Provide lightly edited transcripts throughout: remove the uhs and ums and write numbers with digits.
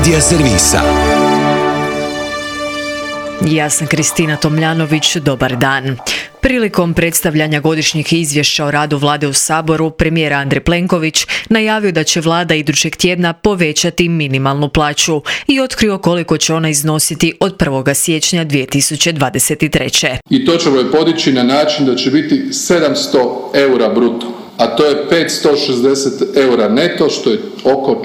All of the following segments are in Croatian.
Medija servisa. Ja sam Kristina Tomljanović, dobar dan. Prilikom predstavljanja godišnjih izvješća o radu vlade u Saboru, premijer Andrej Plenković najavio da će vlada idućeg tjedna povećati minimalnu plaću i otkrio koliko će ona iznositi od 1. siječnja 2023. I to ćemo je podići na način da će biti 700 eura bruto, a to je 560 eura neto, što je oko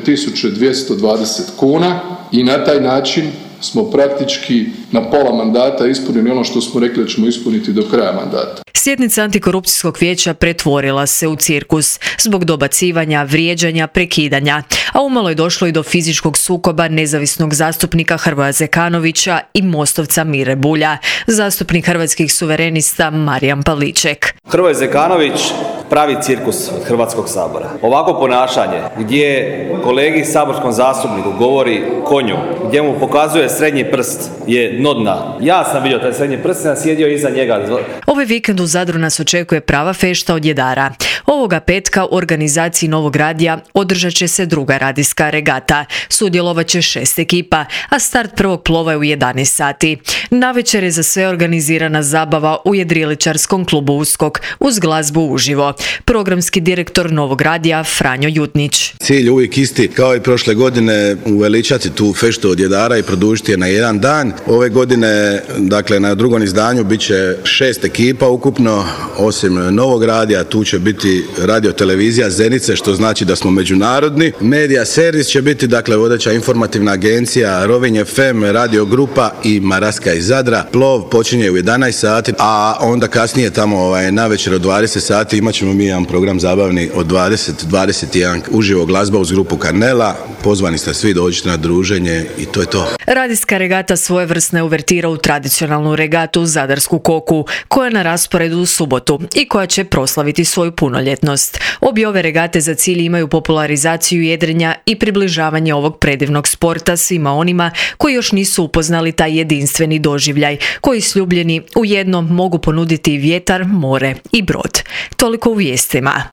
4220 kuna i na taj način smo praktički na pola mandata ispunili ono što smo rekli da ćemo ispuniti do kraja mandata. Sjednica Antikorupcijskog vijeća pretvorila se u cirkus zbog dobacivanja, vrijeđanja, prekidanja, a umalo je došlo i do fizičkog sukoba nezavisnog zastupnika Hrvoja Zekanovića i mostovca Mire Bulja, zastupnik Hrvatskih suverenista Marijan Pavliček. Hrvoje Zekanović pravi cirkus od Hrvatskog sabora. Ovako ponašanje gdje kolegi saborskom zastupniku govori konju, gdje mu pokazuje srednji prst je dno dna. Ja sam vidio taj srednji prst, sam sjedio iza njega. Ovaj vikend u Zadru nas očekuje prava fešta od jedara. Ovoga petka u organizaciji Novog radija održat će se druga radijska regata. Sudjelovat će 6 ekipa, a start prvog plova je u 11 sati. Navečer je za sve organizirana zabava u jedriličarskom klubu Uskok uz glazbu uživo. Programski direktor Novog radija Franjo Jutnić. Cilj je uvijek isti kao i prošle godine, uveličati tu feštu od jedara i produžiti je na jedan dan. Ove godine, dakle na drugom izdanju bit će 6 ekipa ukupno, osim Novog radija tu će biti radio televizija Zenice, što znači da smo međunarodni. Medija servis će biti dakle vodeća informativna agencija Rovinj FM, Radio Grupa i Maraska iz Zadra. Plov počinje u 11 sati, a onda kasnije tamo navečer od 20 sati imat ćemo mi jedan program zabavni od 20-21 uživo glazba uz grupu Karnela. Pozvani ste svi, dođite na druženje i to je to. Radijska regata svojevrsna uvertira u tradicionalnu regatu Zadarsku koku, koja je na rasporedu u subotu i koja će proslaviti svoju punoljetnost. Obje ove regate za cilj imaju popularizaciju jedrenja i približavanje ovog predivnog sporta svima onima koji još nisu upoznali taj jedinstveni doživljaj, koji sljubljeni u jednom mogu ponuditi vjetar, more i brod. Toliko u vijestima.